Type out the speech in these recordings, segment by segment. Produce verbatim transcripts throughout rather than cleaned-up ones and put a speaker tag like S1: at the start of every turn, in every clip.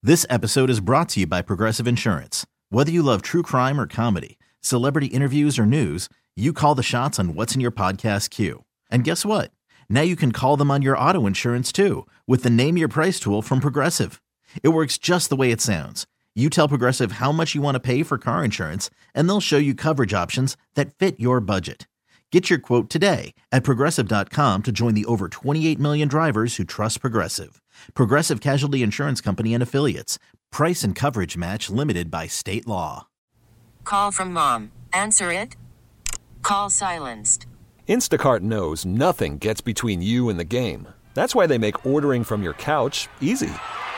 S1: This episode is brought to you by Progressive Insurance. Whether you love true crime or comedy, celebrity interviews or news, you call the shots on what's in your podcast queue. And guess what? Now you can call them on your auto insurance too with the Name Your Price tool from Progressive. It works just the way it sounds. You tell Progressive how much you want to pay for car insurance, and they'll show you coverage options that fit your budget. Get your quote today at Progressive dot com to join the over twenty-eight million drivers who trust Progressive. Progressive Casualty Insurance Company and Affiliates. Price and coverage match limited by state law.
S2: Call from mom. Answer it. Call silenced.
S3: Instacart knows nothing gets between you and the game. That's why they make ordering from your couch easy.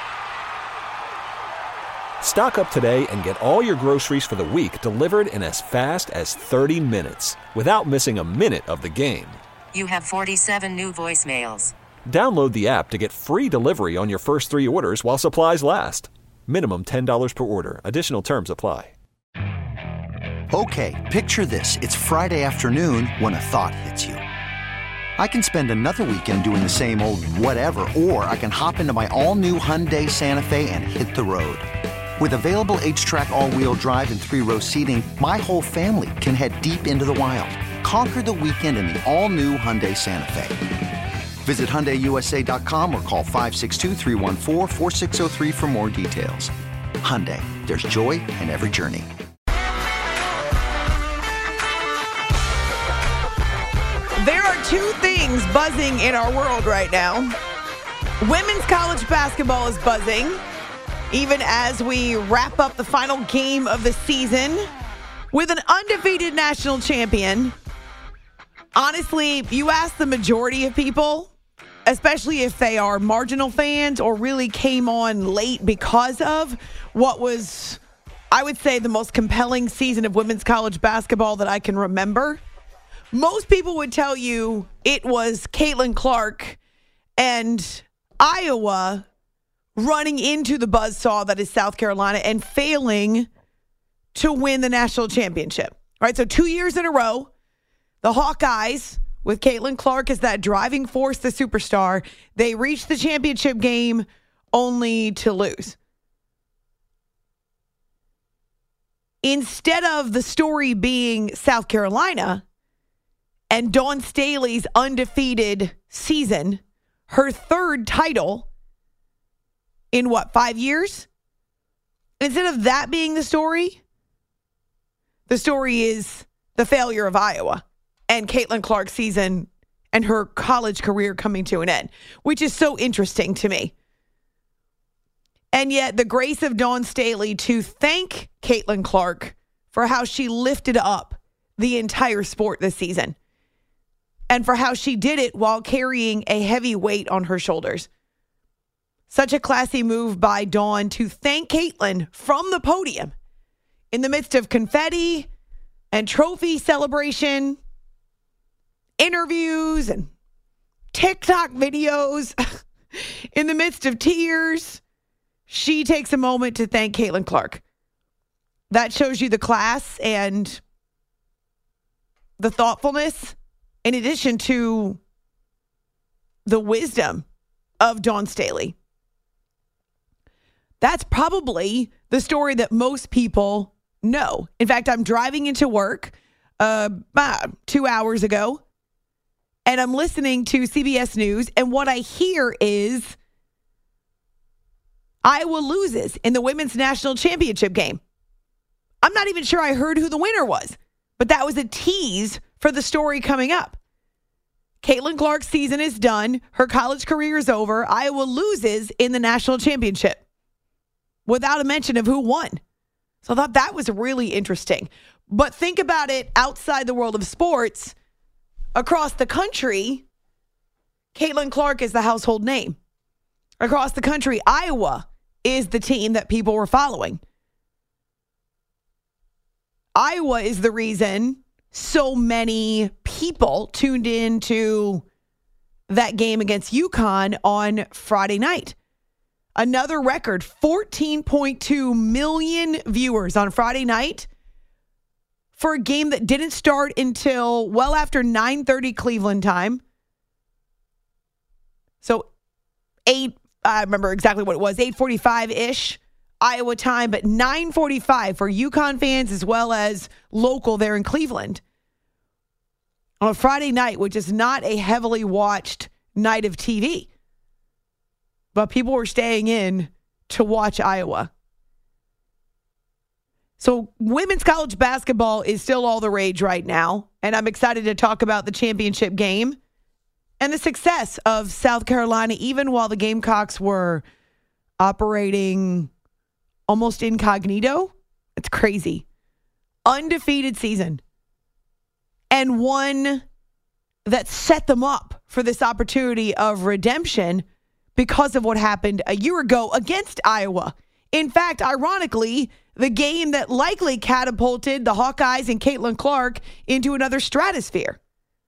S3: Stock up today and get all your groceries for the week delivered in as fast as thirty minutes without missing a minute of the game.
S2: You have forty-seven new voicemails.
S3: Download the app to get free delivery on your first three orders while supplies last. Minimum ten dollars per order. Additional terms apply.
S4: Okay, picture this. It's Friday afternoon when a thought hits you. I can spend another weekend doing the same old whatever, or I can hop into my all-new Hyundai Santa Fe and hit the road. With available H-Track all-wheel drive and three-row seating, my whole family can head deep into the wild. Conquer the weekend in the all-new Hyundai Santa Fe. Visit Hyundai U S A dot com or call five six two, three one four, four six zero three for more details. Hyundai, there's joy in every journey.
S5: There are two things buzzing in our world right now. Women's college basketball is buzzing, even as we wrap up the final game of the season with an undefeated national champion. Honestly, you ask the majority of people, especially if they are marginal fans or really came on late because of what was, I would say, the most compelling season of women's college basketball that I can remember. Most people would tell you it was Caitlin Clark and Iowa running into the buzzsaw that is South Carolina and failing to win the national championship. All right, so two years in a row, the Hawkeyes, with Caitlin Clark as that driving force, the superstar, they reached the championship game only to lose. Instead of the story being South Carolina and Dawn Staley's undefeated season, her third title in what, five years? Instead of that being the story, the story is the failure of Iowa and Caitlin Clark's season and her college career coming to an end, which is so interesting to me. And yet the grace of Dawn Staley to thank Caitlin Clark for how she lifted up the entire sport this season and for how she did it while carrying a heavy weight on her shoulders. Such a classy move by Dawn to thank Caitlin from the podium in the midst of confetti and trophy celebration, interviews and TikTok videos. In the midst of tears, she takes a moment to thank Caitlin Clark. That shows you the class and the thoughtfulness, in addition to the wisdom of Dawn Staley. That's probably the story that most people know. In fact, I'm driving into work uh, about two hours ago, and I'm listening to C B S News, and what I hear is Iowa loses in the women's national championship game. I'm not even sure I heard who the winner was, but that was a tease for the story coming up. Caitlin Clark's season is done. Her college career is over. Iowa loses in the national championship without a mention of who won. So I thought that was really interesting. But think about it outside the world of sports. Across the country, Caitlin Clark is the household name. Across the country, Iowa is the team that people were following. Iowa is the reason so many people tuned into that game against UConn on Friday night. Another record, fourteen point two million viewers on Friday night for a game that didn't start until well after nine thirty Cleveland time. So eight I remember exactly what it was, eight forty-five-ish Iowa time, but nine forty-five for UConn fans as well as local there in Cleveland on a Friday night, which is not a heavily watched night of T V. But people were staying in to watch Iowa. So women's college basketball is still all the rage right now, and I'm excited to talk about the championship game and the success of South Carolina, even while the Gamecocks were operating almost incognito. It's crazy. Undefeated season. And one that set them up for this opportunity of redemption because of what happened a year ago against Iowa. In fact, ironically, the game that likely catapulted the Hawkeyes and Caitlin Clark into another stratosphere.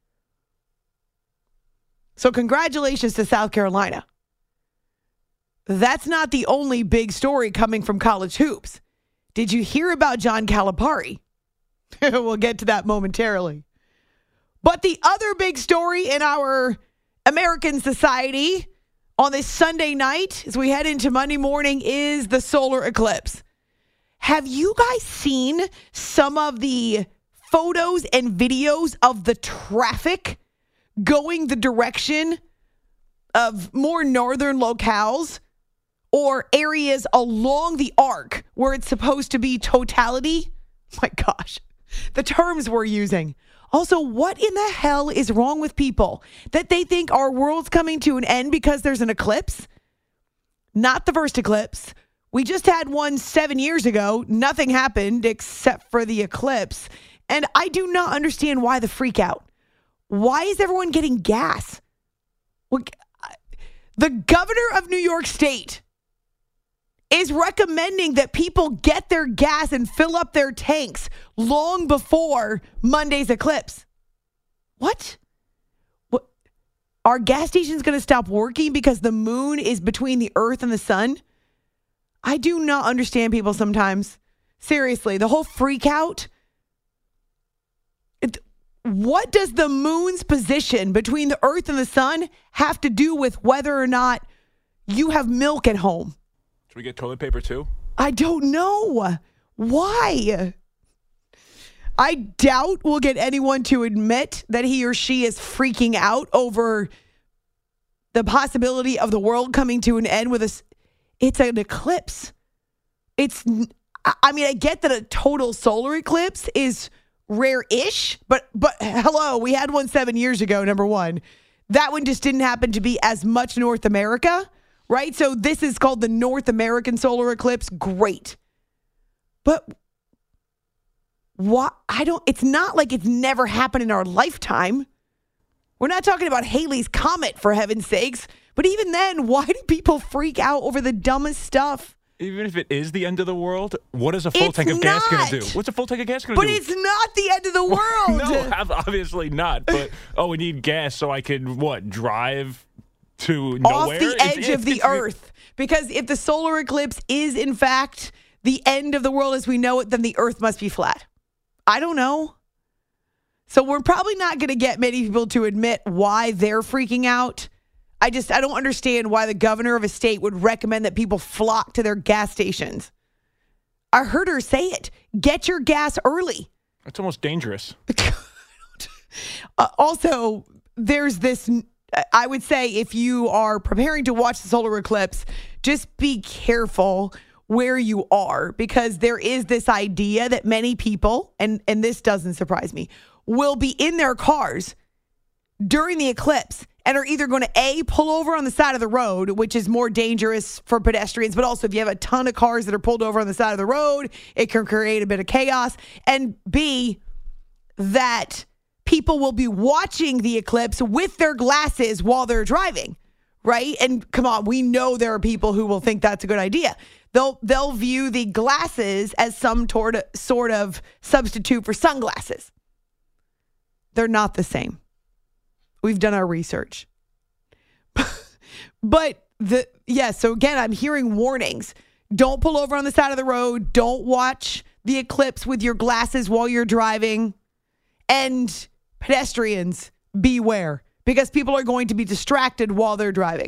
S5: So congratulations to South Carolina. That's not the only big story coming from college hoops. Did you hear about John Calipari? We'll get to that momentarily. But the other big story in our American society on this Sunday night, as we head into Monday morning, is the solar eclipse. Have you guys seen some of the photos and videos of the traffic going the direction of more northern locales or areas along the arc where it's supposed to be totality? My gosh, the terms we're using. Also, what in the hell is wrong with people that they think our world's coming to an end because there's an eclipse? Not the first eclipse. We just had one seven years ago. Nothing happened except for the eclipse. And I do not understand why the freak out. Why is everyone getting gas? Well, the governor of New York State is recommending that people get their gas and fill up their tanks long before Monday's eclipse. What? What? Are gas stations going to stop working because the moon is between the earth and the sun? I do not understand people sometimes. Seriously, the whole freak out. It, what does the moon's position between the earth and the sun have to do with whether or not you have milk at home?
S3: Should we get toilet paper too?
S5: I don't know. Why? I doubt we'll get anyone to admit that he or she is freaking out over the possibility of the world coming to an end with a, it's an eclipse. It's, I mean, I get that a total solar eclipse is rare-ish, but, but hello, we had one seven years ago, number one. That one just didn't happen to be as much North America. Right? So this is called the North American solar eclipse. Great. But what? I don't, it's not like it's never happened in our lifetime. We're not talking about Halley's Comet, for heaven's sakes. But even then, why do people freak out over the dumbest stuff?
S3: Even if it is the end of the world, what is a full
S5: it's
S3: tank of gas going to
S5: not.
S3: do? What's a full tank of gas going to
S5: But
S3: do?
S5: it's not the end of the world.
S3: No, obviously not. But, oh, we need gas so I can, what, drive to nowhere?
S5: Off the edge
S3: it's,
S5: of
S3: it's,
S5: the
S3: it's,
S5: earth. Because if the solar eclipse is, in fact, the end of the world as we know it, then the earth must be flat. I don't know. So we're probably not going to get many people to admit why they're freaking out. I just, I don't understand why the governor of a state would recommend that people flock to their gas stations. I heard her say it. Get your gas early.
S3: That's almost dangerous.
S5: uh, also, there's this... I would say if you are preparing to watch the solar eclipse, just be careful where you are, because there is this idea that many people, and, and this doesn't surprise me, will be in their cars during the eclipse and are either going to A, pull over on the side of the road, which is more dangerous for pedestrians, but also if you have a ton of cars that are pulled over on the side of the road, it can create a bit of chaos, and B, that people will be watching the eclipse with their glasses while they're driving, right? And come on, we know there are people who will think that's a good idea. They'll they'll view the glasses as some sort of, sort of substitute for sunglasses. They're not the same. We've done our research. But the yeah, so again, I'm hearing warnings. Don't pull over on the side of the road. Don't watch the eclipse with your glasses while you're driving. And pedestrians, beware, because people are going to be distracted while they're driving.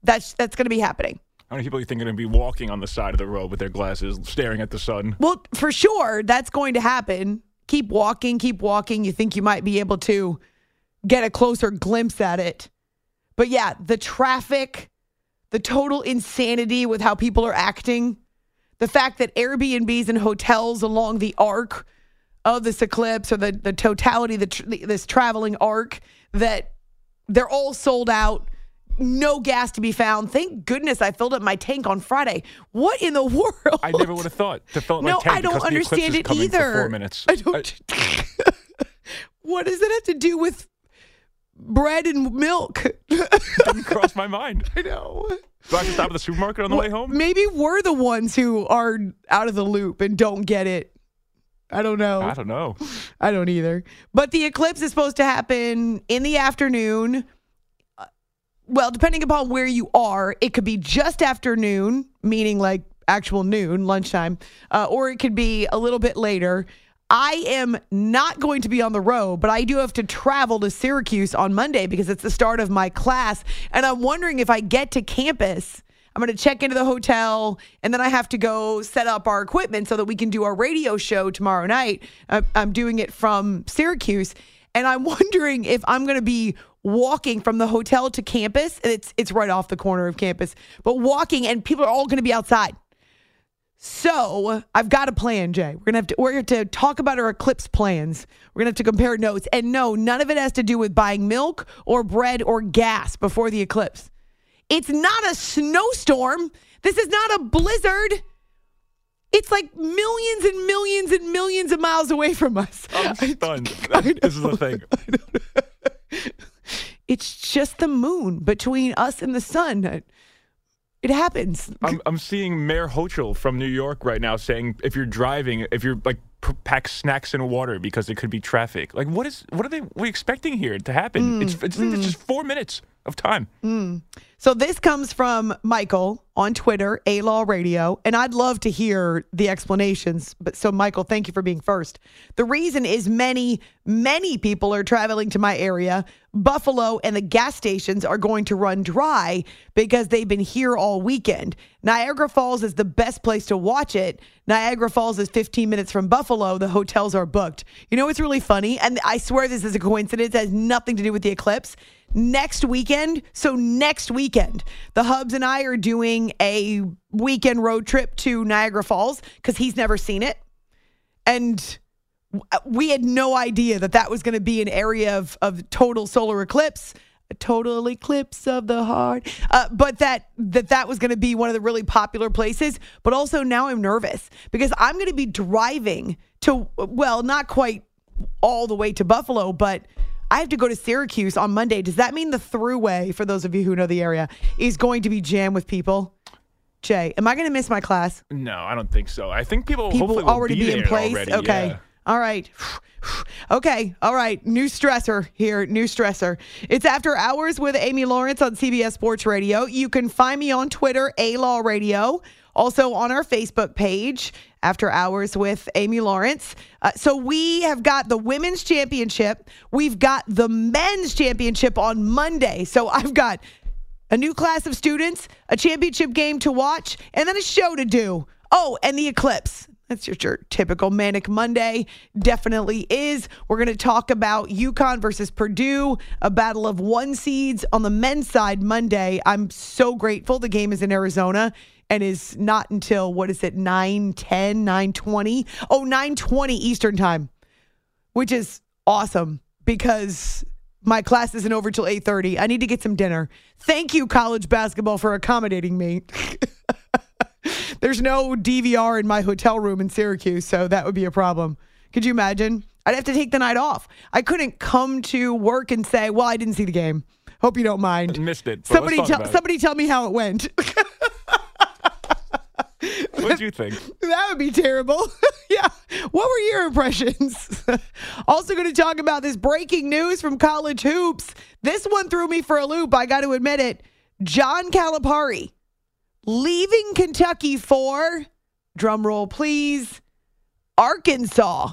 S5: That's that's going to be happening.
S6: How many people do you think are going to be walking on the side of the road with their glasses, staring at the sun?
S5: Well, for sure, that's going to happen. Keep walking, keep walking. You think you might be able to get a closer glimpse at it. But yeah, the traffic, the total insanity with how people are acting, the fact that Airbnbs and hotels along the arc of this eclipse, or the, the totality of the tr- this traveling arc, that they're all sold out. No gas to be found. Thank goodness I filled up my tank on Friday. What in the world?
S6: I never would have thought to fill up my
S5: no,
S6: tank
S5: I don't
S6: because
S5: understand
S6: the
S5: it
S6: eclipse is coming
S5: either.
S6: for four minutes.
S5: I don't. I, what does it have to do with bread and milk?
S6: Didn't cross my mind.
S5: I know.
S6: Do I have to stop at the supermarket on the
S5: well,
S6: way home?
S5: Maybe we're the ones who are out of the loop and don't get it. I don't know.
S6: I don't know.
S5: I don't either. But the eclipse is supposed to happen in the afternoon. Well, depending upon where you are, it could be just afternoon, meaning like actual noon, lunchtime, uh, or it could be a little bit later. I am not going to be on the road, but I do have to travel to Syracuse on Monday because it's the start of my class. And I'm wondering if I get to campus, I'm going to check into the hotel, and then I have to go set up our equipment so that we can do our radio show tomorrow night. I'm doing it from Syracuse, and I'm wondering if I'm going to be walking from the hotel to campus. It's it's right off the corner of campus, but walking, and people are all going to be outside. So I've got a plan, Jay. We're gonna have to we're going to talk about our eclipse plans. We're gonna have to compare notes, and no, none of it has to do with buying milk or bread or gas before the eclipse. It's not a snowstorm. This is not a blizzard. It's like millions and millions and millions of miles away from us.
S6: I'm stunned. This is the thing.
S5: It's just the moon between us and the sun. It happens.
S6: I'm, I'm seeing Mayor Hochul from New York right now saying if you're driving, if you're like p- pack snacks and water because it could be traffic. Like what is what are they we expecting here to happen? Mm, it's it's, mm. it's just four minutes of time.
S5: Mm. So this comes from Michael on Twitter, A-Law Radio, and I'd love to hear the explanations. But so, Michael, thank you for being first. The reason is many, many people are traveling to my area. Buffalo and the gas stations are going to run dry because they've been here all weekend. Niagara Falls is the best place to watch it. Niagara Falls is fifteen minutes from Buffalo. The hotels are booked. You know what's really funny? And I swear this is a coincidence. It has nothing to do with the eclipse. Next weekend, so next weekend, the Hubs and I are doing a weekend road trip to Niagara Falls because he's never seen it. And we had no idea that that was going to be an area of, of total solar eclipse, a total eclipse of the heart. Uh, but that, that that was going to be one of the really popular places. But also now I'm nervous because I'm going to be driving to, well, not quite all the way to Buffalo, but I have to go to Syracuse on Monday. Does that mean the thruway, for those of you who know the area, is going to be jammed with people? Jay, am I going to miss my class?
S6: No, I don't think so. I think people,
S5: people
S6: hopefully will
S5: already
S6: be,
S5: be in place.
S6: Already,
S5: okay.
S6: Yeah.
S5: All right. Okay. All right. New stressor here. New stressor. It's After Hours with Amy Lawrence on C B S Sports Radio. You can find me on Twitter, A-Law Radio. Also on our Facebook page, After Hours with Amy Lawrence. Uh, so we have got the women's championship. We've got the men's championship on Monday. So I've got a new class of students, a championship game to watch, and then a show to do. Oh, and the eclipse. That's your, your typical Manic Monday. Definitely is. We're going to talk about UConn versus Purdue, a battle of one seeds on the men's side Monday. I'm so grateful the game is in Arizona and is not until, what is it, nine ten, nine twenty? Oh, nine twenty Eastern time, which is awesome because my class isn't over till eight thirty. I need to get some dinner. Thank you, college basketball, for accommodating me. There's no D V R in my hotel room in Syracuse, so that would be a problem. Could you imagine? I'd have to take the night off. I couldn't come to work and say, well, I didn't see the game. Hope you don't mind.
S6: I missed it.
S5: Somebody tell somebody tell me how it went.
S6: What did you think?
S5: That would be terrible. Yeah. What were your impressions? Also going to talk about this breaking news from college hoops. This one threw me for a loop. I got to admit it. John Calipari leaving Kentucky for, drum roll please, Arkansas.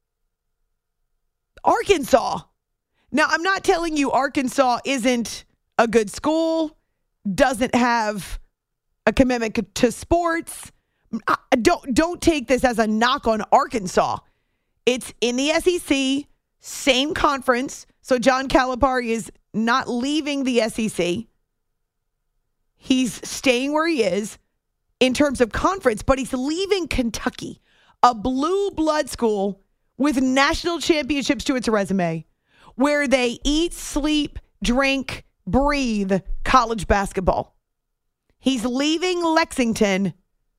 S5: Arkansas. Now, I'm not telling you Arkansas isn't a good school, doesn't have a commitment to sports. Don't, don't take this as a knock on Arkansas. It's in the S E C, same conference. So John Calipari is not leaving the S E C. He's staying where he is in terms of conference, but he's leaving Kentucky, a blue blood school with national championships to its resume, where they eat, sleep, drink, breathe college basketball. He's leaving Lexington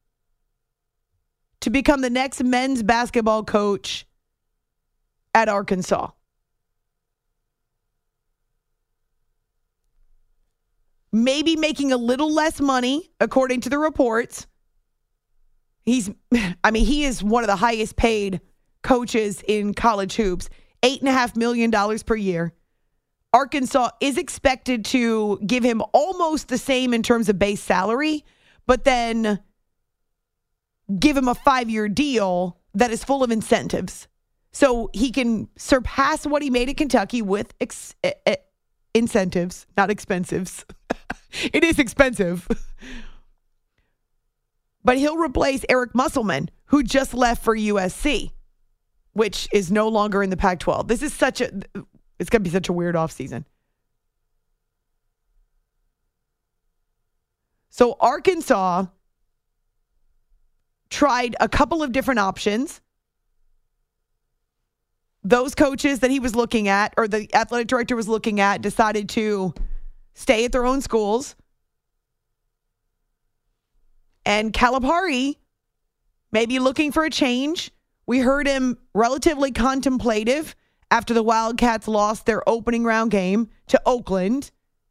S5: to become the next men's basketball coach at Arkansas. Maybe making a little less money, according to the reports. He's, I mean, he is one of the highest paid coaches in college hoops, eight and a half million dollars per year. Arkansas is expected to give him almost the same in terms of base salary, but then give him a five-year deal that is full of incentives. So he can surpass what he made at Kentucky with ex- uh, incentives, not expensives. It is expensive. But he'll replace Eric Musselman, who just left for U S C, which is no longer in the Pac twelve. This is such a, it's going to be such a weird offseason. So Arkansas tried a couple of different options. Those coaches that he was looking at, or the athletic director was looking at, decided to stay at their own schools. And Calipari may be looking for a change. We heard him relatively contemplative after the Wildcats lost their opening round game to Oakland.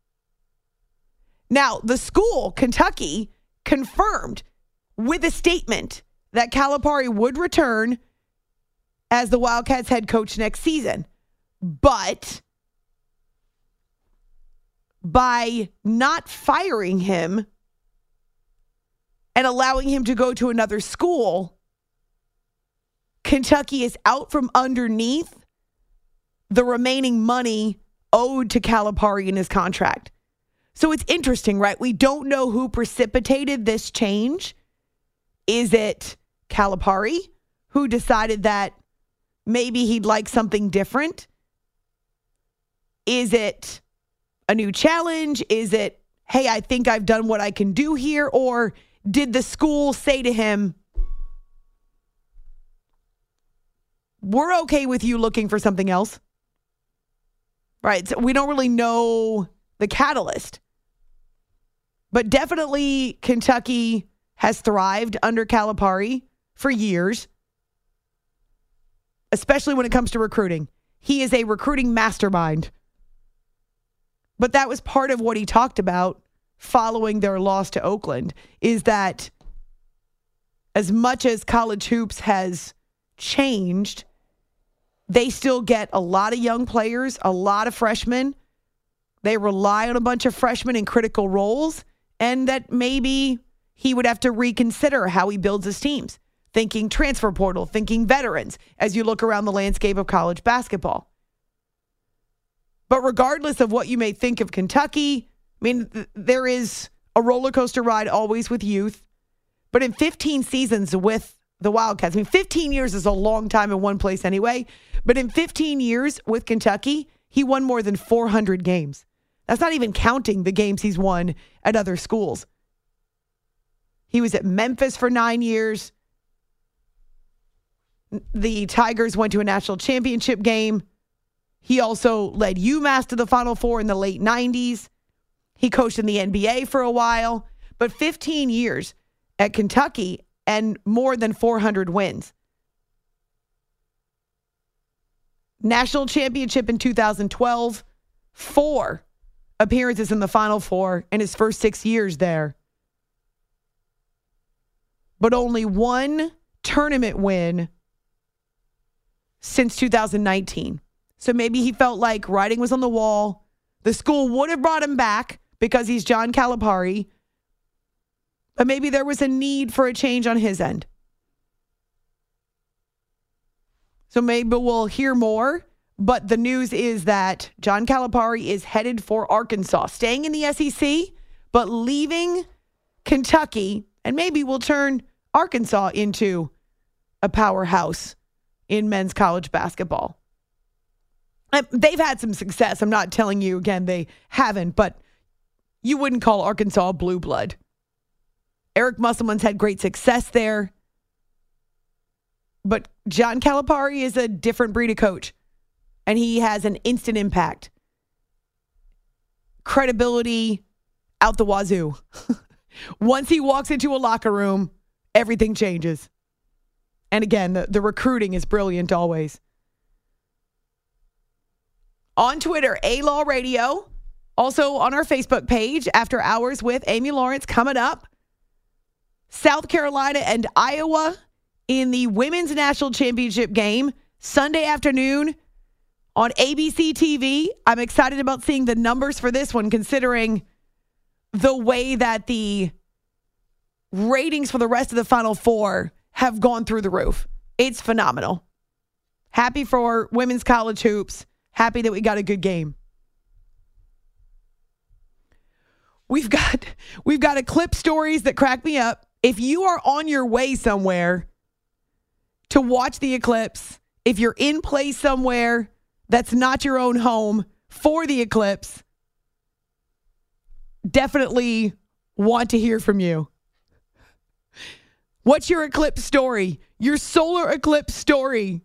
S5: Now, the school, Kentucky, confirmed with a statement that Calipari would return as the Wildcats head coach next season. But by not firing him and allowing him to go to another school, Kentucky is out from underneath the remaining money owed to Calipari in his contract. So it's interesting, right? We don't know who precipitated this change. Is it Calipari, who decided that maybe he'd like something different? Is it a new challenge? Is it, hey, I think I've done what I can do here? Or did the school say to him, we're okay with you looking for something else? Right. So we don't really know the catalyst. But definitely Kentucky has thrived under Calipari for years, especially when it comes to recruiting. He is a recruiting mastermind. But that was part of what he talked about following their loss to Oakland, is that as much as college hoops has changed, they still get a lot of young players, a lot of freshmen. They rely on a bunch of freshmen in critical roles, and that maybe he would have to reconsider how he builds his teams, thinking transfer portal, thinking veterans, as you look around the landscape of college basketball. But regardless of what you may think of Kentucky, I mean, th- there is a roller coaster ride always with youth. But in fifteen seasons with the Wildcats, I mean, fifteen years is a long time in one place anyway. But in fifteen years with Kentucky, he won more than four hundred games. That's not even counting the games he's won at other schools. He was at Memphis for nine years. The Tigers went to a national championship game. He also led UMass to the Final Four in the late nineties. He coached in the N B A for a while. But fifteen years at Kentucky and more than four hundred wins. National championship in two thousand twelve. Four appearances in the Final Four in his first six years there. But only one tournament win since two thousand nineteen. So maybe he felt like writing was on the wall. The school would have brought him back because he's John Calipari. But maybe there was a need for a change on his end. So maybe we'll hear more But the news is that John Calipari is headed for Arkansas, staying in the S E C, but leaving Kentucky, and maybe will turn Arkansas into a powerhouse in men's college basketball. They've had some success. I'm not telling you, again, they haven't, but you wouldn't call Arkansas blue blood. Eric Musselman's had great success there. But John Calipari is a different breed of coach, and he has an instant impact. Credibility out the wazoo. Once he walks into a locker room, everything changes. And again, the, the recruiting is brilliant always. On Twitter, A-Law Radio. Also on our Facebook page, After Hours with Amy Lawrence coming up. South Carolina and Iowa in the Women's National Championship game Sunday afternoon on A B C T V. I'm excited about seeing the numbers for this one, considering the way that the ratings for the rest of the Final Four have gone through the roof. It's phenomenal. Happy for women's college hoops. Happy that we got a good game. We've got we've got eclipse stories that crack me up. If you are on your way somewhere to watch the eclipse, if you're in place somewhere that's not your own home for the eclipse, definitely want to hear from you. What's your eclipse story? Your solar eclipse story.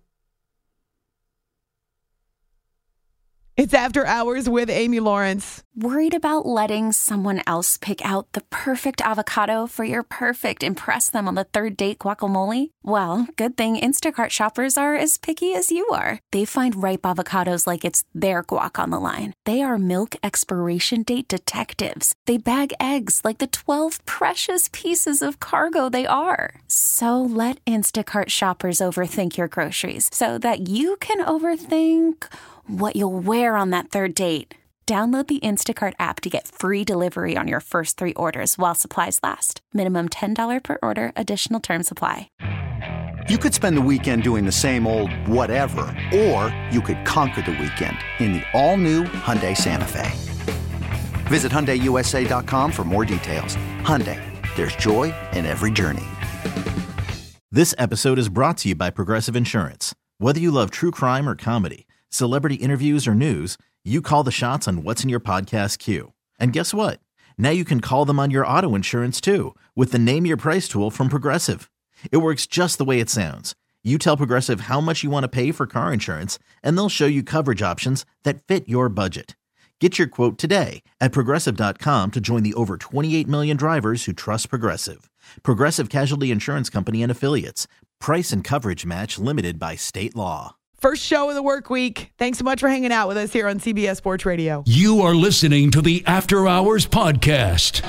S5: It's After Hours with Amy Lawrence.
S7: Worried about letting someone else pick out the perfect avocado for your perfect impress them on the third date guacamole? Well, good thing Instacart shoppers are as picky as you are. They find ripe avocados like it's their guac on the line. They are milk expiration date detectives. They bag eggs like the twelve precious pieces of cargo they are. So let Instacart shoppers overthink your groceries so that you can overthink what you'll wear on that third date. Download the Instacart app to get free delivery on your first three orders while supplies last. Minimum ten dollars per order. Additional terms apply.
S4: You could spend the weekend doing the same old whatever, or you could conquer the weekend in the all-new Hyundai Santa Fe. Visit Hyundai U S A dot com for more details. Hyundai, there's joy in every journey.
S1: This episode is brought to you by Progressive Insurance. Whether you love true crime or comedy, celebrity interviews or news, you call the shots on what's in your podcast queue. And guess what? Now you can call them on your auto insurance too with the Name Your Price tool from Progressive. It works just the way it sounds. You tell Progressive how much you want to pay for car insurance, and they'll show you coverage options that fit your budget. Get your quote today at Progressive dot com to join the over twenty-eight million drivers who trust Progressive. Progressive Casualty Insurance Company and Affiliates. Price and coverage match limited by state law.
S5: First show of the work week. Thanks so much for hanging out with us here on C B S Sports Radio.
S8: You are listening to the After Hours Podcast.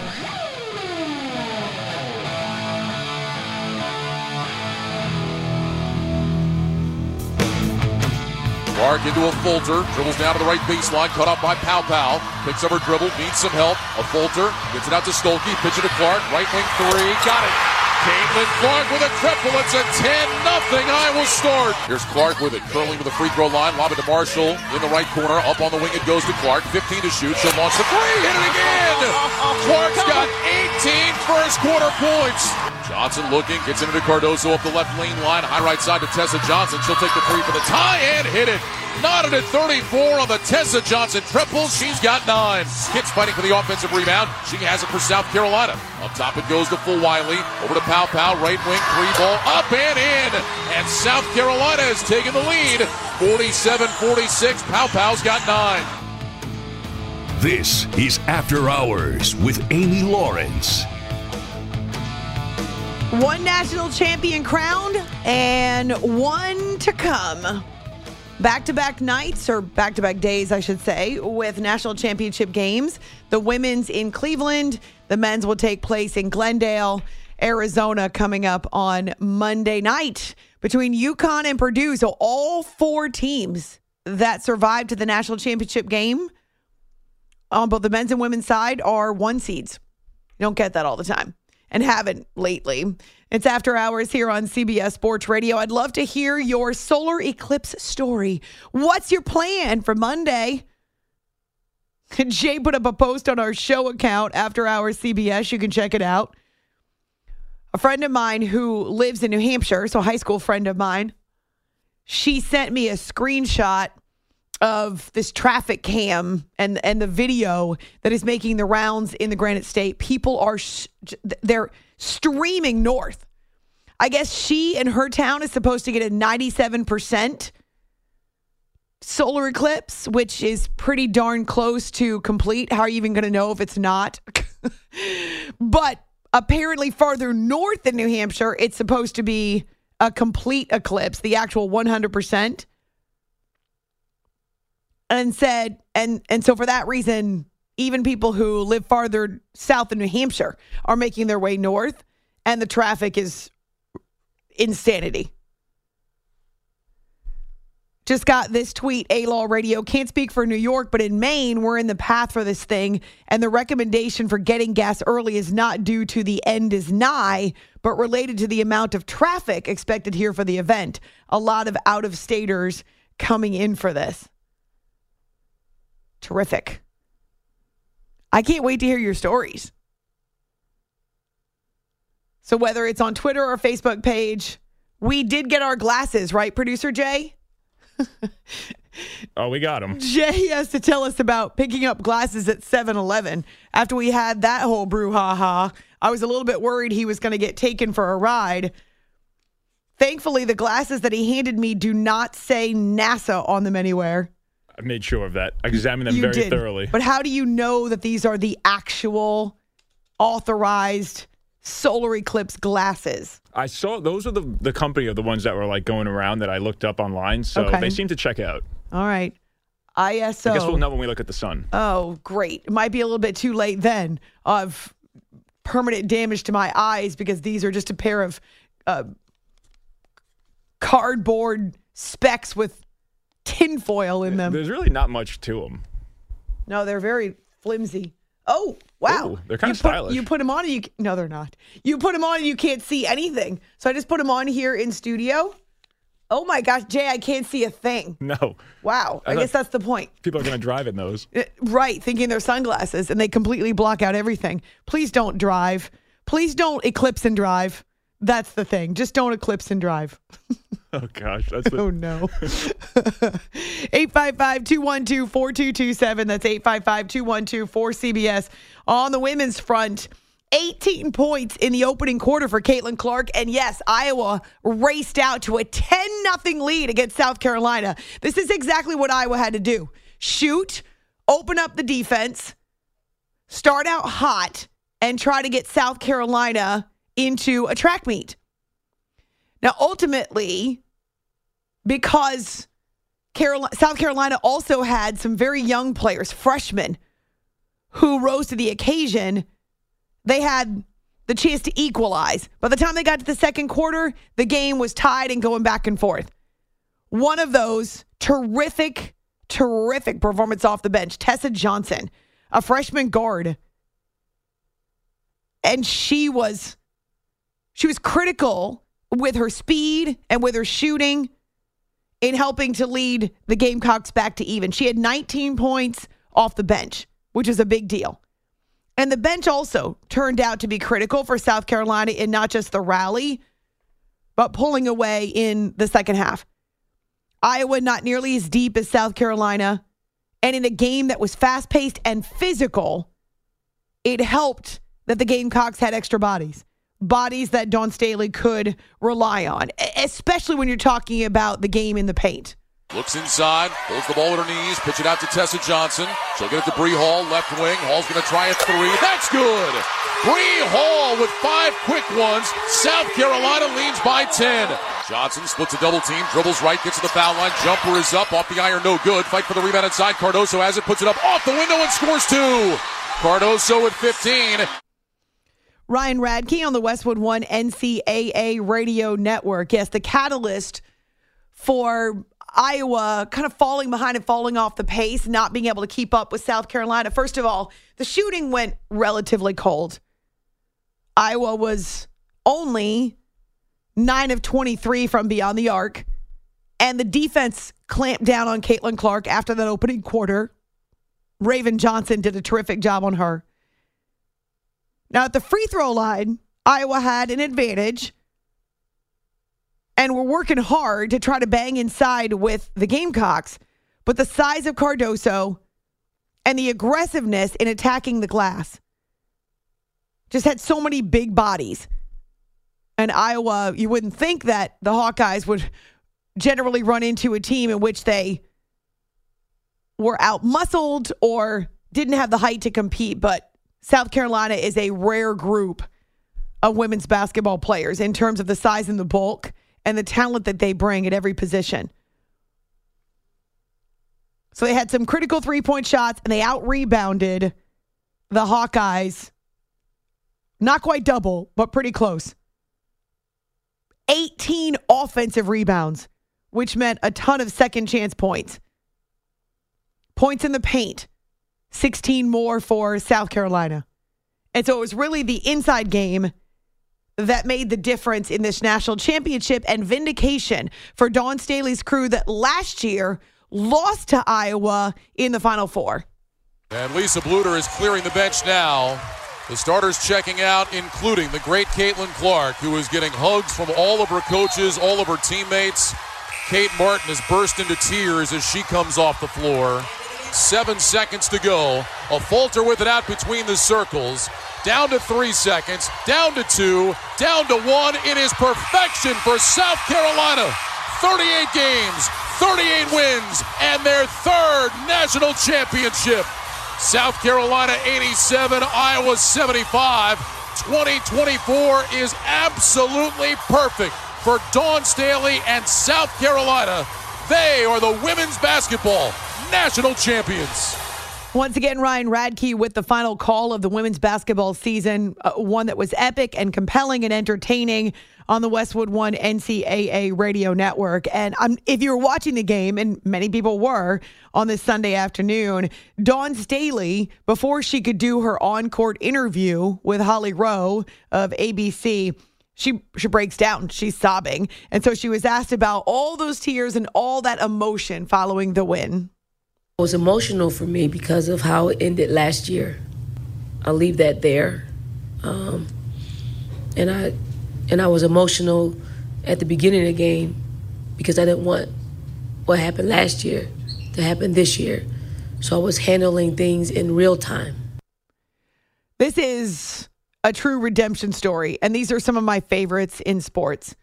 S9: Clark into a Fulter, dribbles down to the right baseline, cut off by Pow Pow, picks up her dribble, needs some help. A Fulter, gets it out to Stolke, pitch it to Clark, right wing three, got it. Caitlin Clark with a triple. It's a ten nothing Iowa start. Here's Clark with it, curling to the free throw line, lob it to Marshall in the right corner. Up on the wing it goes to Clark. fifteen to shoot. She'll launch the three. Hit it again. Clark's got eighteen first quarter points. Johnson looking, gets into Cardoso up the left lane line. High right side to Tessa Johnson. She'll take the three for the tie and hit it. Knotted at thirty-four on the Tessa Johnson triple. She's got nine. Kids fighting for the offensive rebound. She has it for South Carolina. Up top it goes to Fulwiley. Over to Pow Pow. Right wing three ball. Up and in. And South Carolina has taken the lead. forty-seven forty-six. Pow Pow's got nine.
S8: This is After Hours with Amy Lawrence.
S5: One national champion crowned and one to come. Back-to-back nights, or back-to-back days, I should say, with national championship games. The women's in Cleveland. The men's will take place in Glendale, Arizona, coming up on Monday night between UConn and Purdue. So all four teams that survived to the national championship game on both the men's and women's side are one seeds. You don't get that all the time. and haven't lately. It's After Hours here on C B S Sports Radio. I'd love to hear your solar eclipse story. What's your plan for Monday? Jay put up a post on our show account, After Hours C B S. You can check it out. A friend of mine who lives in New Hampshire, so a high school friend of mine, she sent me a screenshot of this traffic cam and, and the video that is making the rounds in the Granite State. People are, they're streaming north. I guess she in her town is supposed to get a ninety-seven percent solar eclipse, which is pretty darn close to complete. How are you even going to know if it's not? But apparently farther north in New Hampshire, it's supposed to be a complete eclipse, the actual one hundred percent. And said, and, and so for that reason, even people who live farther south in New Hampshire are making their way north, and the traffic is insanity. Just got this tweet, A-Law Radio. Can't speak for New York, but in Maine, we're in the path for this thing. And the recommendation for getting gas early is not due to the end is nigh, but related to the amount of traffic expected here for the event. A lot of out-of-staters coming in for this. Terrific. I can't wait to hear your stories. So whether it's on Twitter or Facebook page, we did get our glasses, right, Producer Jay?
S6: Oh, we got them.
S5: Jay has to tell us about picking up glasses at seven eleven. After we had that whole brouhaha, I was a little bit worried he was going to get taken for a ride. Thankfully, the glasses that he handed me do not say NASA on them anywhere.
S6: I made sure of that. I examined them
S5: You
S6: very
S5: did.
S6: thoroughly.
S5: But how do you know that these are the actual authorized solar eclipse glasses?
S6: I saw those are the the company of the ones that were like going around that I looked up online. So
S5: Okay.
S6: they seem to check out.
S5: All right. I S O.
S6: I guess we'll know when we look at the sun.
S5: Oh, great. It might be a little bit too late then of permanent damage to my eyes because these are just a pair of uh, cardboard specs with tinfoil in them.
S6: There's really not much to them.
S5: No, they're very flimsy. Oh, wow.
S6: Ooh, they're kind
S5: you
S6: of
S5: put,
S6: stylish.
S5: You put them on and you... No, they're not. You put them on and you can't see anything. So I just put them on here in studio. Oh, my gosh, Jay, I can't see a thing.
S6: No.
S5: Wow. I,
S6: I
S5: guess that's the point.
S6: People are going to drive in those.
S5: Uh, Right, thinking they're sunglasses, and they completely block out everything. Please don't drive. Please don't eclipse and drive. That's the thing. Just don't eclipse and drive.
S6: Oh, gosh. That's the-
S5: Oh, no. eight five five, two one two, four two two seven. That's eight five five, two one two, four C B S. On the women's front, eighteen points in the opening quarter for Caitlin Clark. And yes, Iowa raced out to a ten nothing lead against South Carolina. This is exactly what Iowa had to do. Shoot, open up the defense, start out hot, and try to get South Carolina into a track meet. Now, ultimately, because Carolina, South Carolina also had some very young players, freshmen, who rose to the occasion, they had the chance to equalize. By the time they got to the second quarter, the game was tied and going back and forth. One of those terrific, terrific performance off the bench, Tessa Johnson, a freshman guard. And she was, she was critical with her speed and with her shooting in helping to lead the Gamecocks back to even. She had nineteen points off the bench, which is a big deal. And the bench also turned out to be critical for South Carolina in not just the rally, but pulling away in the second half. Iowa not nearly as deep as South Carolina. And in a game that was fast-paced and physical, it helped that the Gamecocks had extra bodies. Bodies that Dawn Staley could rely on, especially when you're talking about the game in the paint.
S9: Looks inside, holds the ball with her knees, pitch it out to Tessa Johnson. She'll get it to Bree Hall, left wing. Hall's going to try a three. That's good. Bree Hall with five quick ones. South Carolina leads by ten. Johnson splits a double team, dribbles right, gets to the foul line. Jumper is up, off the iron, no good. Fight for the rebound inside. Cardoso has it, puts it up off the window and scores two. Cardoso with fifteen.
S5: Ryan Radke on the Westwood One N C A A radio network. Yes, the catalyst for Iowa kind of falling behind and falling off the pace, not being able to keep up with South Carolina. First of all, the shooting went relatively cold. Iowa was only nine of twenty-three from beyond the arc, and the defense clamped down on Caitlin Clark after that opening quarter. Raven Johnson did a terrific job on her. Now, at the free throw line, Iowa had an advantage, and we're working hard to try to bang inside with the Gamecocks, but the size of Cardoso and the aggressiveness in attacking the glass just had so many big bodies. And Iowa, you wouldn't think that the Hawkeyes would generally run into a team in which they were out-muscled or didn't have the height to compete, but South Carolina is a rare group of women's basketball players in terms of the size and the bulk and the talent that they bring at every position. So they had some critical three-point shots, and they out-rebounded the Hawkeyes. Not quite double, but pretty close. eighteen offensive rebounds, which meant a ton of second-chance points. Points in the paint, sixteen more for South Carolina. And so it was really the inside game that made the difference in this national championship and vindication for Dawn Staley's crew that last year lost to Iowa in the Final Four.
S9: And Lisa Bluter is clearing the bench now. The starters checking out, including the great Caitlin Clark, who is getting hugs from all of her coaches, all of her teammates. Kate Martin has burst into tears as she comes off the floor. Seven seconds to go. A falter with it out between the circles. Down to three seconds. Down to two. Down to one. It is perfection for South Carolina. thirty-eight games, thirty-eight wins, and their third national championship. South Carolina eighty-seven, Iowa seventy-five. twenty twenty-four is absolutely perfect for Dawn Staley and South Carolina. They are the women's basketball national champions.
S5: Once again, Ryan Radke with the final call of the women's basketball season, uh, one that was epic and compelling and entertaining on the Westwood One N C double A radio network. And um, if you were watching the game, and many people were on this Sunday afternoon, Dawn Staley, before she could do her on-court interview with Holly Rowe of A B C, She she breaks down. She's sobbing. And so she was asked about all those tears and all that emotion following the win.
S10: It was emotional for me because of how it ended last year. I'll leave that there. Um, and I and I was emotional at the beginning of the game because I didn't want what happened last year to happen this year. So I was handling things in real time.
S5: This is a true redemption story, and these are some of my favorites in sports.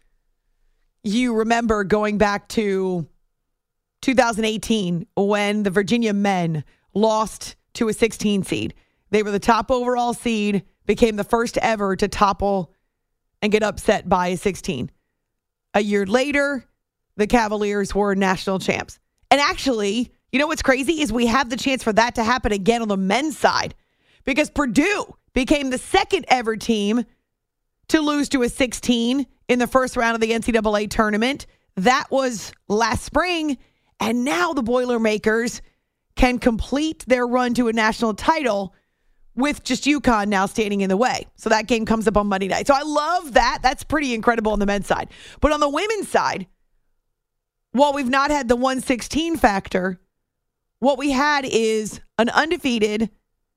S5: You remember going back to two thousand eighteen when the Virginia men lost to a sixteen seed. They were the top overall seed, became the first ever to topple and get upset by a sixteen. A year later, the Cavaliers were national champs. And actually, you know what's crazy is we have the chance for that to happen again on the men's side because Purdue became the second ever team to lose to a sixteen in the first round of the N C double A tournament. That was last spring. And now the Boilermakers can complete their run to a national title with just UConn now standing in the way. So that game comes up on Monday night. So I love that. That's pretty incredible on the men's side. But on the women's side, while we've not had the one sixteen factor, what we had is an undefeated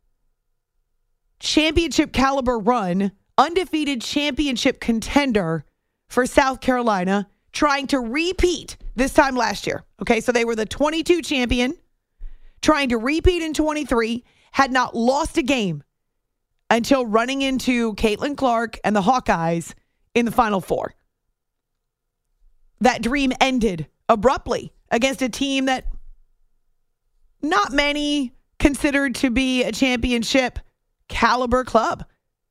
S5: championship caliber run, undefeated championship contender for South Carolina, trying to repeat this time last year. Okay, so they were the twenty-two champion, trying to repeat in twenty-three, had not lost a game until running into Caitlin Clark and the Hawkeyes in the Final Four. That dream ended abruptly against a team that not many considered to be a championship caliber club.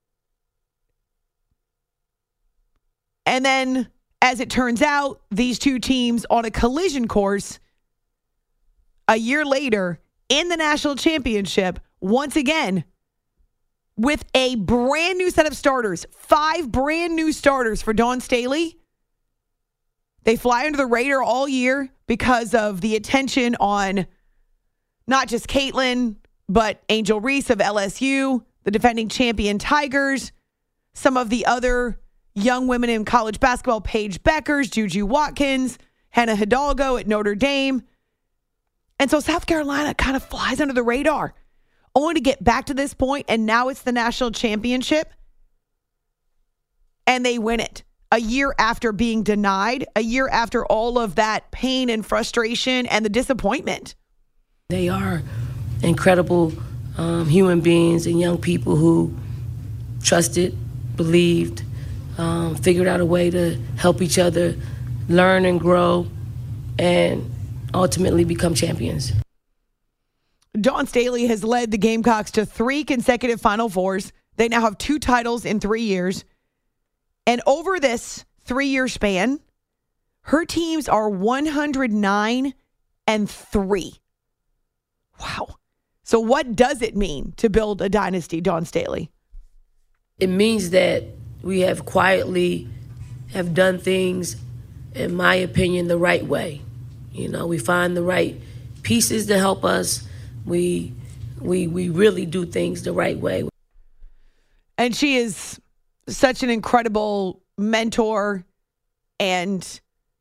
S5: And then, as it turns out, these two teams on a collision course a year later in the national championship, once again, with a brand new set of starters, five brand new starters for Dawn Staley. They fly under the radar all year because of the attention on not just Caitlin, but Angel Reese of L S U, the defending champion Tigers, some of the other young women in college basketball, Paige Beckers, Juju Watkins, Hannah Hidalgo at Notre Dame. And so South Carolina kind of flies under the radar, only to get back to this point, and now it's the national championship, and they win it. A year after being denied, a year after all of that pain and frustration and the disappointment.
S10: They are incredible um, human beings and young people who trusted, believed, um, figured out a way to help each other learn and grow and ultimately become champions.
S5: Dawn Staley has led the Gamecocks to three consecutive Final Fours. They now have two titles in three years. And over this three-year span, her teams are one hundred nine and three. Wow. So what does it mean to build a dynasty, Dawn Staley?
S10: It means that we have quietly have done things, in my opinion, the right way. You know, we find the right pieces to help us. We we we really do things the right way.
S5: And she is such an incredible mentor and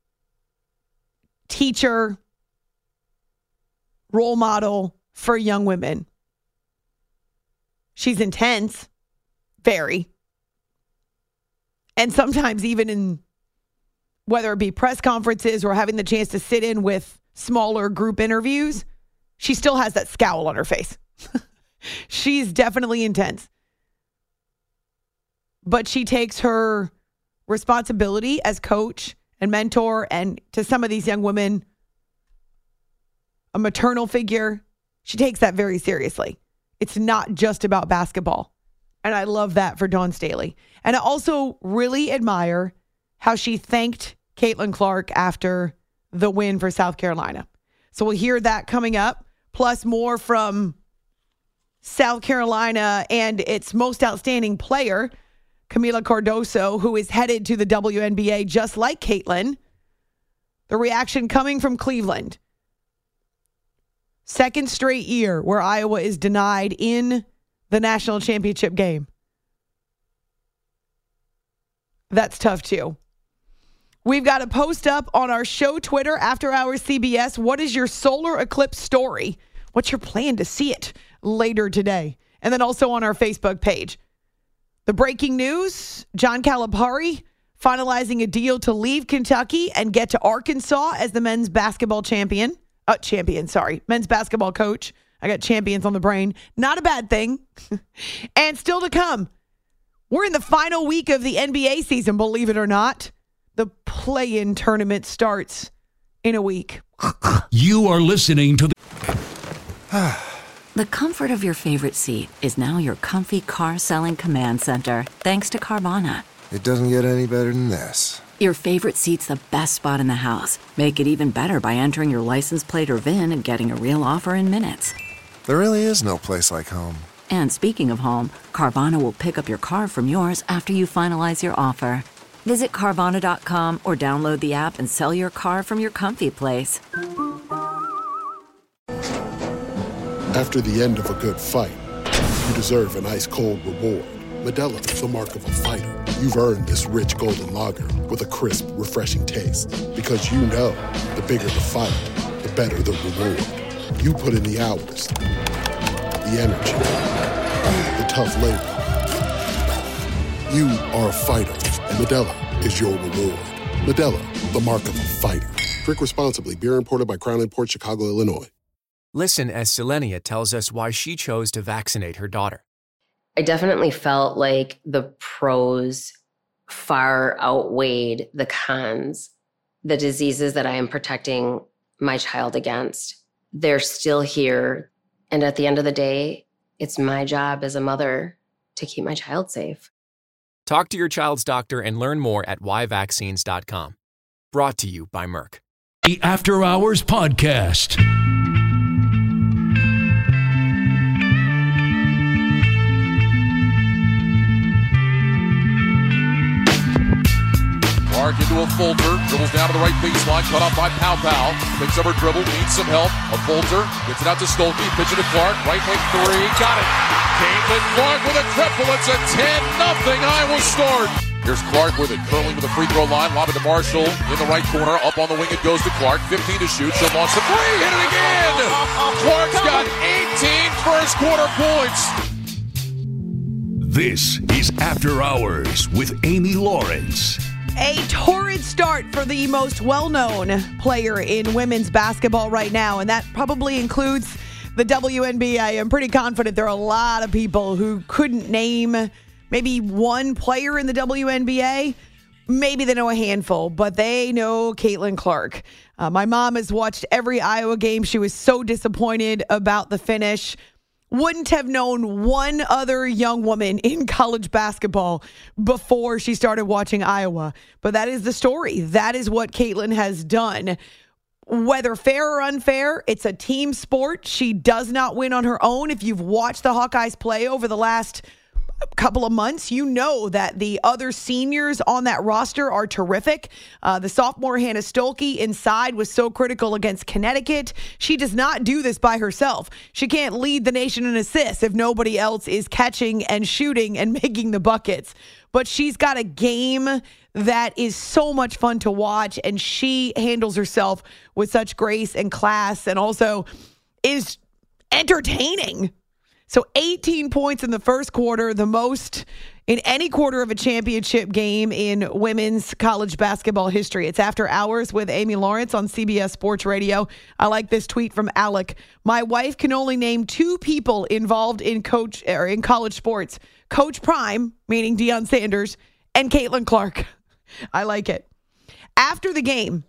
S5: teacher, role model for young women. She's intense, very. And sometimes even in, whether it be press conferences or having the chance to sit in with smaller group interviews, she still has that scowl on her face. She's definitely intense. But she takes her responsibility as coach and mentor, and to some of these young women, a maternal figure. She takes that very seriously. It's not just about basketball. And I love that for Dawn Staley. And I also really admire how she thanked Caitlin Clark after the win for South Carolina. So we'll hear that coming up, plus more from South Carolina and its most outstanding player, Camila Cardoso, who is headed to the W N B A just like Caitlin. The reaction coming from Cleveland. Second straight year where Iowa is denied in the national championship game. That's tough too. We've got a post up on our show Twitter, After Hours C B S. What is your solar eclipse story? What's your plan to see it later today? And then also on our Facebook page. The breaking news, John Calipari finalizing a deal to leave Kentucky and get to Arkansas as the men's basketball champion. Uh, champion, sorry. Men's basketball coach. I got champions on the brain. Not a bad thing. And still to come, we're in the final week of the N B A season, believe it or not. The play-in tournament starts in a week.
S8: You are listening to the...
S11: The comfort of your favorite seat is now your comfy car-selling command center, thanks to Carvana.
S12: It doesn't get any better than this.
S11: Your favorite seat's the best spot in the house. Make it even better by entering your license plate or V I N and getting a real offer in minutes.
S12: There really is no place like home.
S11: And speaking of home, Carvana will pick up your car from yours after you finalize your offer. Visit Carvana dot com or download the app and sell your car from your comfy place.
S13: After the end of a good fight, you deserve an ice-cold reward. Modelo is the mark of a fighter. You've earned this rich golden lager with a crisp, refreshing taste. Because you know, the bigger the fight, the better the reward. You put in the hours, the energy, the tough labor. You are a fighter, and Modelo is your reward. Modelo, the mark of a fighter. Drink responsibly. Beer imported by Crown Imports, Chicago, Illinois.
S14: Listen as Selenia tells us why she chose to vaccinate her daughter.
S15: I definitely felt like the pros far outweighed the cons. The diseases that I am protecting my child against, they're still here. And at the end of the day, it's my job as a mother to keep my child safe.
S14: Talk to your child's doctor and learn more at why vaccines dot com. Brought to you by Merck.
S8: The After Hours Podcast.
S9: Clark into a Fulter. Dribbles down to the right baseline. Cut off by Pow Pow. Picks up her dribble. Needs some help. A Fulter. Gets it out to Stolke. Pitch it to Clark. Right wing three. Got it. Caitlin Clark with a triple. It's a ten nothing Iowa start. Here's Clark with it. Curling to the free throw line. Lob it to Marshall. In the right corner. Up on the wing. It goes to Clark. fifteen to shoot. She'll launch the three. Hit it again. Clark's got eighteen first quarter points.
S8: This is After Hours with Amy Lawrence.
S5: A torrid start for the most well-known player in women's basketball right now, and that probably includes the W N B A. I'm pretty confident there are a lot of people who couldn't name maybe one player in the W N B A. Maybe they know a handful, but they know Caitlin Clark. Uh, my mom has watched every Iowa game. She was so disappointed about the finish. Wouldn't have known one other young woman in college basketball before she started watching Iowa. But that is the story. That is what Caitlin has done. Whether fair or unfair, it's a team sport. She does not win on her own. If you've watched the Hawkeyes play over the last couple of months, you know that the other seniors on that roster are terrific. Uh, the sophomore Hannah Stolke inside was so critical against Connecticut. She does not do this by herself. She can't lead the nation in assists if nobody else is catching and shooting and making the buckets. But she's got a game that is so much fun to watch, and she handles herself with such grace and class, and also is entertaining. So eighteen points in the first quarter, the most in any quarter of a championship game in women's college basketball history. It's After Hours with Amy Lawrence on C B S Sports Radio. I like this tweet from Alec. My wife can only name two people involved in coach or in college sports. Coach Prime, meaning Deion Sanders, and Caitlin Clark. I like it. After the game,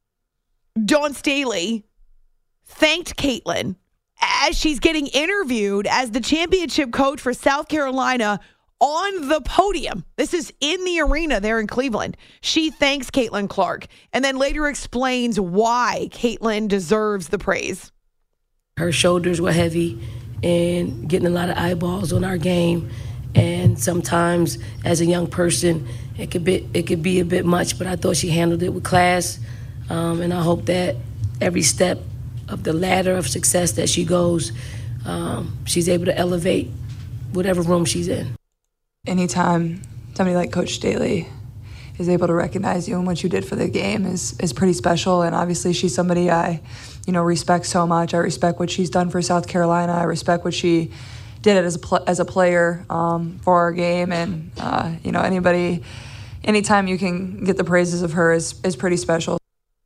S5: Dawn Staley thanked Caitlin as she's getting interviewed as the championship coach for South Carolina on the podium. This is in the arena there in Cleveland. She thanks Caitlin Clark and then later explains why Caitlin deserves the praise.
S10: Her shoulders were heavy and getting a lot of eyeballs on our game. And sometimes as a young person, it could be, it could be a bit much, but I thought she handled it with class. Um, and I hope that every step of the ladder of success that she goes, um, she's able to elevate whatever room she's in.
S16: Anytime somebody like Coach Staley is able to recognize you and what you did for the game is is pretty special. And obviously she's somebody I, you know, respect so much. I respect what she's done for South Carolina. I respect what she did as a pl- as a player um, for our game. And uh, you know, anybody, anytime you can get the praises of her is is pretty special.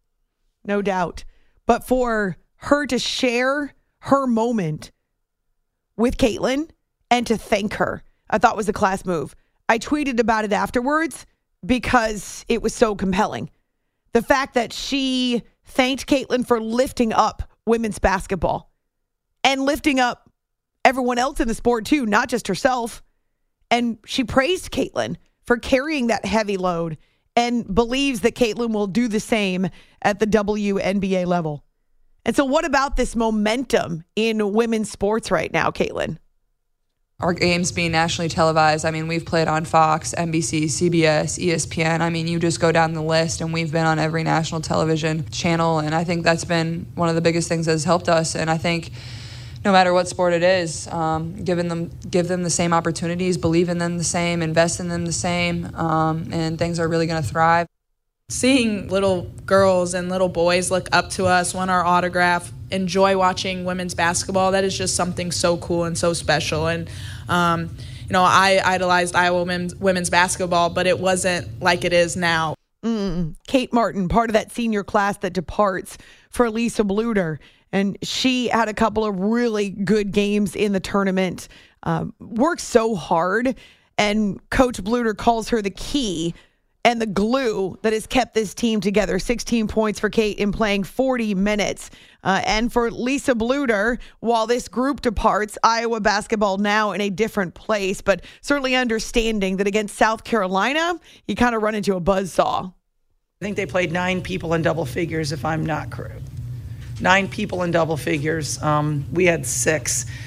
S5: No doubt. But for her to share her moment with Caitlin and to thank her, I thought was a class move. I tweeted about it afterwards because it was so compelling. The fact that she thanked Caitlin for lifting up women's basketball and lifting up everyone else in the sport too, not just herself. And she praised Caitlin for carrying that heavy load and believes that Caitlin will do the same at the W N B A level. And so what about this momentum in women's sports right now, Caitlin?
S16: Our games being nationally televised. I mean, we've played on Fox, N B C, C B S, E S P N. I mean, you just go down the list, and we've been on every national television channel. And I think that's been one of the biggest things that has helped us. And I think no matter what sport it is, um, giving them, give them the same opportunities, believe in them the same, invest in them the same, um, and things are really going to thrive.
S17: Seeing little girls and little boys look up to us, want our autograph, enjoy watching women's basketball, that is just something so cool and so special. And, um, you know, I idolized Iowa women's, women's basketball, but it wasn't like it is now.
S5: Mm, Kate Martin, part of that senior class that departs for Lisa Bluder. And she had a couple of really good games in the tournament, um, worked so hard. And Coach Bluder calls her the key and the glue that has kept this team together. sixteen points for Kate in playing forty minutes. Uh, and for Lisa Bluder, while this group departs, Iowa basketball now in a different place, but certainly understanding that against South Carolina, you kind of run into a buzzsaw.
S18: I think they played nine people in double figures, if I'm not correct. Nine people in double figures. Um, we had six.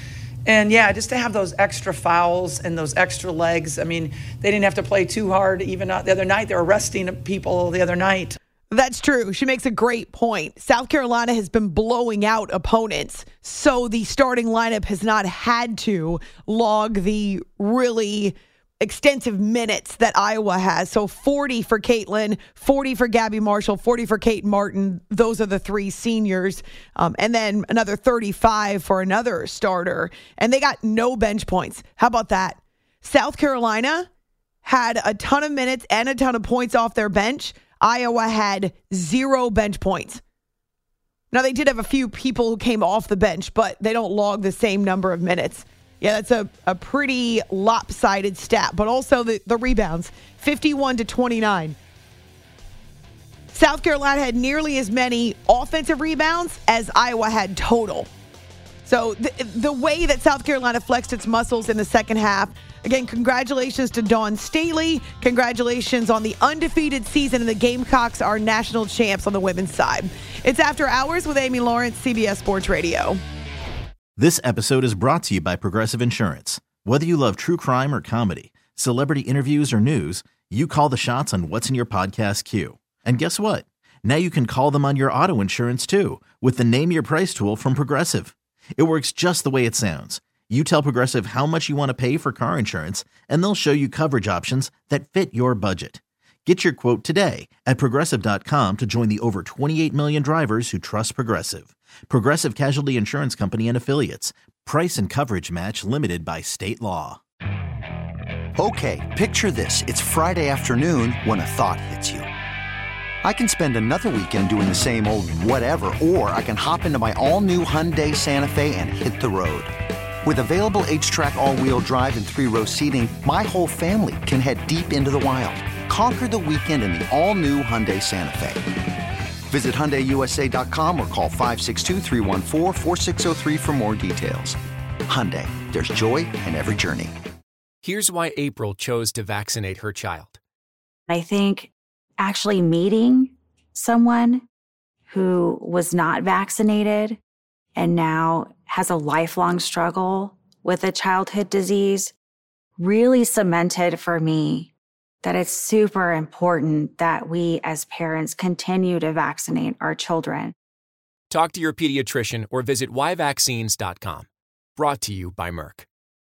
S18: And yeah, just to have those extra fouls and those extra legs. I mean, they didn't have to play too hard even the other night. They were arresting people the other night.
S5: That's true. She makes a great point. South Carolina has been blowing out opponents, so the starting lineup has not had to log the really extensive minutes that Iowa has. So forty for Caitlin, forty for Gabby Marshall, forty for Kate Martin. Those are the three seniors. Um, and then another thirty-five for another starter. And they got no bench points. How about that? South Carolina had a ton of minutes and a ton of points off their bench. Iowa had zero bench points. Now, they did have a few people who came off the bench, but they don't log the same number of minutes. Yeah, that's a, a pretty lopsided stat. But also the, the rebounds, fifty-one to twenty-nine. South Carolina had nearly as many offensive rebounds as Iowa had total. So the, the way that South Carolina flexed its muscles in the second half, again, congratulations to Dawn Staley. Congratulations on the undefeated season, and the Gamecocks are national champs on the women's side. It's After Hours with Amy Lawrence, C B S Sports Radio.
S1: This episode is brought to you by Progressive Insurance. Whether you love true crime or comedy, celebrity interviews or news, you call the shots on what's in your podcast queue. And guess what? Now you can call them on your auto insurance too with the Name Your Price tool from Progressive. It works just the way it sounds. You tell Progressive how much you want to pay for car insurance, and they'll show you coverage options that fit your budget. Get your quote today at Progressive dot com to join the over twenty-eight million drivers who trust Progressive. Progressive Casualty Insurance Company and Affiliates. Price and coverage match limited by state law.
S4: Okay, picture this. It's Friday afternoon when a thought hits you. I can spend another weekend doing the same old whatever, or I can hop into my all-new Hyundai Santa Fe and hit the road. With available H-Track all-wheel drive and three-row seating, my whole family can head deep into the wild. Conquer the weekend in the all-new Hyundai Santa Fe. Visit Hyundai U S A dot com or call five six two, three one four, four six zero three for more details. Hyundai, there's joy in every journey.
S14: Here's why April chose to vaccinate her child.
S19: I think actually meeting someone who was not vaccinated and now has a lifelong struggle with a childhood disease really cemented for me that it's super important that we as parents continue to vaccinate our children.
S14: Talk to your pediatrician or visit why vaccines dot com. Brought to you by Merck.